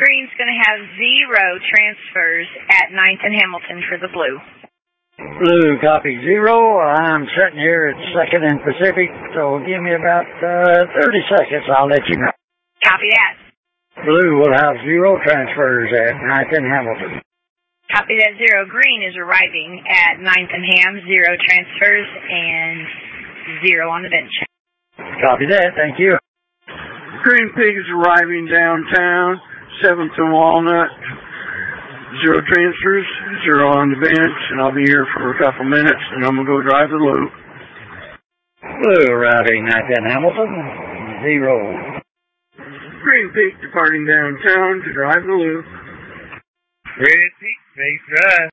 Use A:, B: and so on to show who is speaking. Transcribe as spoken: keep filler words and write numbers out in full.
A: Green's going to have zero transfers at ninth and Hamilton for the blue.
B: Blue, copy zero. I'm sitting here at second and Pacific, so give me about uh, thirty seconds. I'll let you know.
A: Copy that.
B: Blue will have zero transfers at ninth and Hamilton.
A: Copy that, zero. Green is arriving at ninth and Ham, zero transfers and zero on the bench.
B: Copy that, thank you.
C: Green Pig is arriving downtown, seventh and Walnut. Zero transfers, zero on the bench, and I'll be here for a couple minutes, and I'm going to go drive the loop.
B: Blue arriving ninth and Hamilton, zero.
C: Green Pig departing downtown to drive the loop.
D: Green Pig, safe drive.